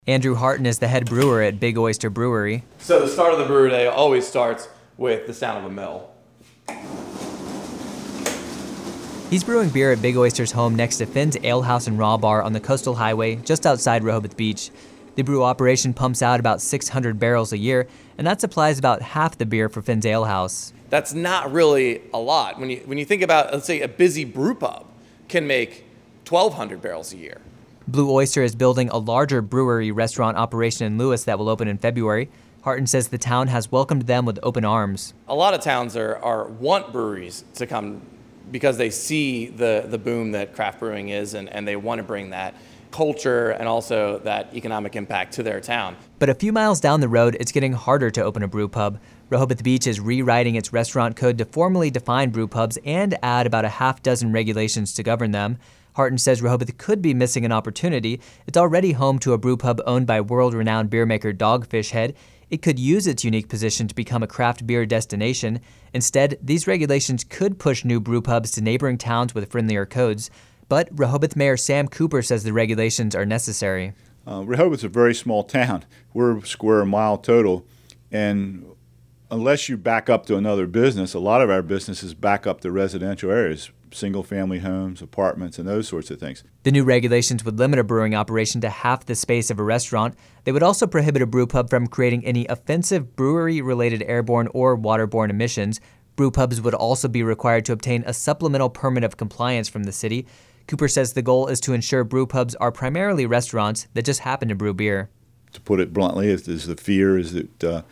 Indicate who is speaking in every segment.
Speaker 1: Andrew Harton is the head brewer at Big Oyster Brewery.
Speaker 2: So the start of the brew day always starts with the sound of a mill.
Speaker 1: He's brewing beer at Big Oyster's home next to Finn's Ale House and Raw Bar on the Coastal Highway just outside Rehoboth Beach. The brew operation pumps out about 600 barrels a year, and that supplies about half the beer for Finn's Ale House.
Speaker 2: That's not really a lot. When you think about, let's say, a busy brew pub can make 1,200 barrels a year.
Speaker 1: Blue Oyster is building a larger brewery restaurant operation in Lewis that will open in February. Harton says the town has welcomed them with open arms.
Speaker 2: A lot of towns want breweries to come because they see the boom that craft brewing is, and they want to bring that culture and also that economic impact to their town.
Speaker 1: But a few miles down the road, it's getting harder to open a brew pub. Rehoboth Beach is rewriting its restaurant code to formally define brew pubs and add about a half dozen regulations to govern them. Harton says Rehoboth could be missing an opportunity. It's already home to a brew pub owned by world-renowned beer maker Dogfish Head. It could use its unique position to become a craft beer destination. Instead, these regulations could push new brew pubs to neighboring towns with friendlier codes. But Rehoboth Mayor Sam Cooper says the regulations are necessary.
Speaker 3: Rehoboth's a very small town. We're a square mile total, and unless you back up to another business, a lot of our businesses back up to residential areas, single-family homes, apartments, and those sorts of things.
Speaker 1: The new regulations would limit a brewing operation to half the space of a restaurant. They would also prohibit a brew pub from creating any offensive brewery-related airborne or waterborne emissions. Brew pubs would also be required to obtain a supplemental permit of compliance from the city. Cooper says the goal is to ensure brew pubs are primarily restaurants that just happen to brew beer.
Speaker 3: To put it bluntly, is the fear is that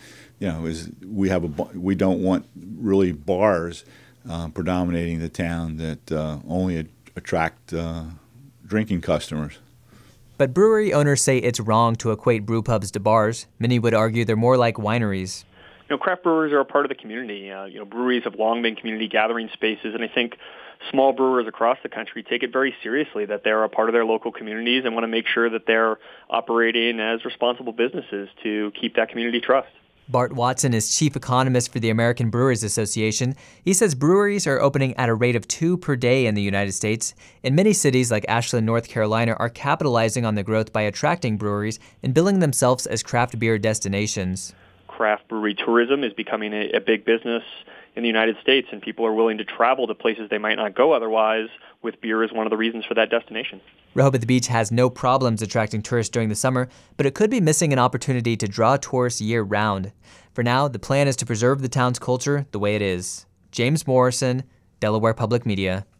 Speaker 3: we don't want really bars predominating the town that only attract drinking customers.
Speaker 1: But brewery owners say it's wrong to equate brew pubs to bars. Many would argue they're more like wineries.
Speaker 4: Craft brewers are a part of the community. Breweries have long been community gathering spaces, and I think small brewers across the country take it very seriously that they're a part of their local communities and want to make sure that they're operating as responsible businesses to keep that community trust.
Speaker 1: Bart Watson is chief economist for the American Brewers Association. He says breweries are opening at a rate of 2 per day in the United States. And many cities like Ashland, North Carolina are capitalizing on the growth by attracting breweries and billing themselves as craft beer destinations.
Speaker 4: Craft brewery tourism is becoming a big business in the United States, and people are willing to travel to places they might not go otherwise, with beer as one of the reasons for that destination.
Speaker 1: Rehoboth Beach has no problems attracting tourists during the summer, but it could be missing an opportunity to draw tourists year-round. For now, the plan is to preserve the town's culture the way it is. James Morrison, Delaware Public Media.